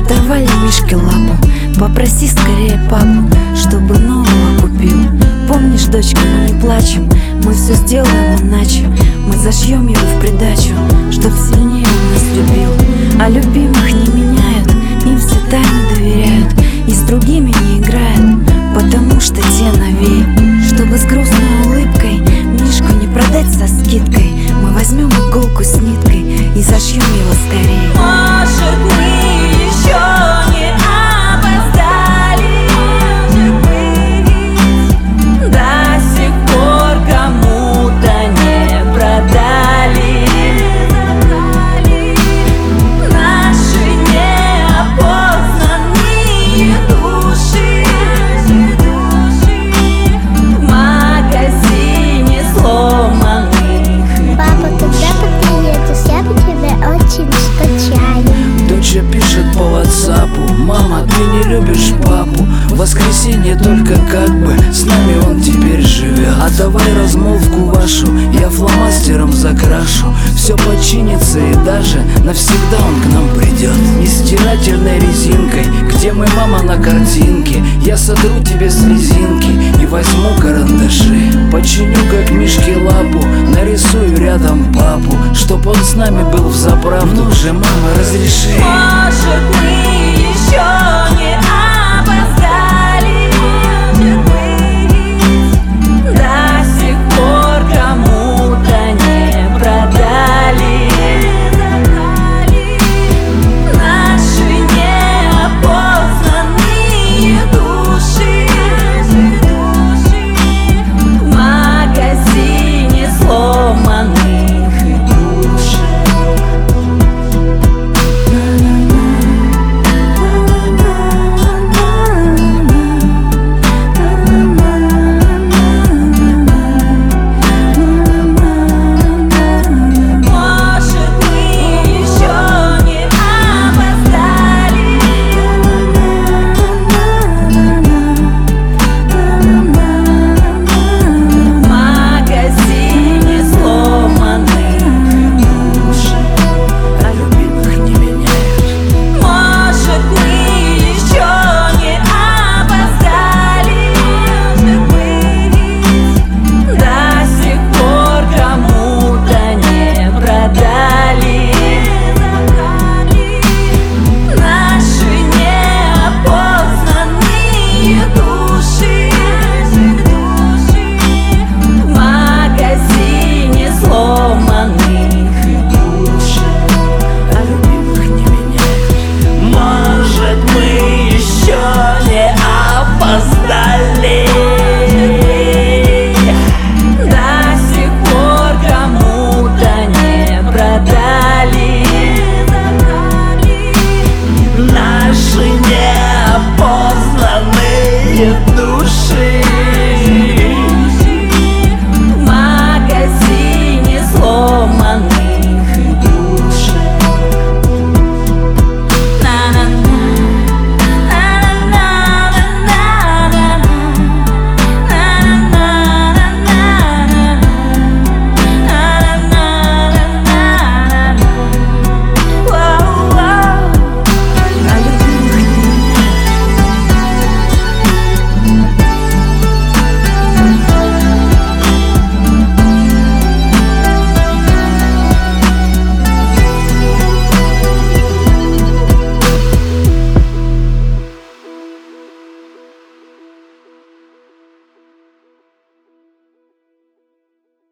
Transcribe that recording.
Давай Мишке лапу, попроси скорее папу, чтобы нового купил. Помнишь, дочка, мы не плачем, мы все сделаем иначе. Мы зашьем его в придачу, чтоб сильнее он нас любил. А любимых не меняют, им все тайны доверяют, и с другими не играют, потому что те новее. Чтобы с грустной улыбкой Мишку не продать со скидкой, мы возьмем иголку с ниткой и зашьем его скорее. Может, мы еще не опоздали, до сих пор кому-то не продали наши неопознанные души в магазине сломанных. Папа, когда ты приедешь, я по тебе очень скучаю. Доча пишет по ватсапу: мама, ты не любишь папу. В воскресенье только как бы с нами он теперь живет. А давай размолвку вашу я фломастером закрашу. Все починится и даже навсегда он к нам придет. И стирательной резинкой, где мы, мама, на картинке, я сотру тебе слезинки и возьму карандаши. Починю, как Мишке лапу, нарисую рядом папу, чтоб он с нами был взаправду. Ну же, мама, разреши. Может, мы еще не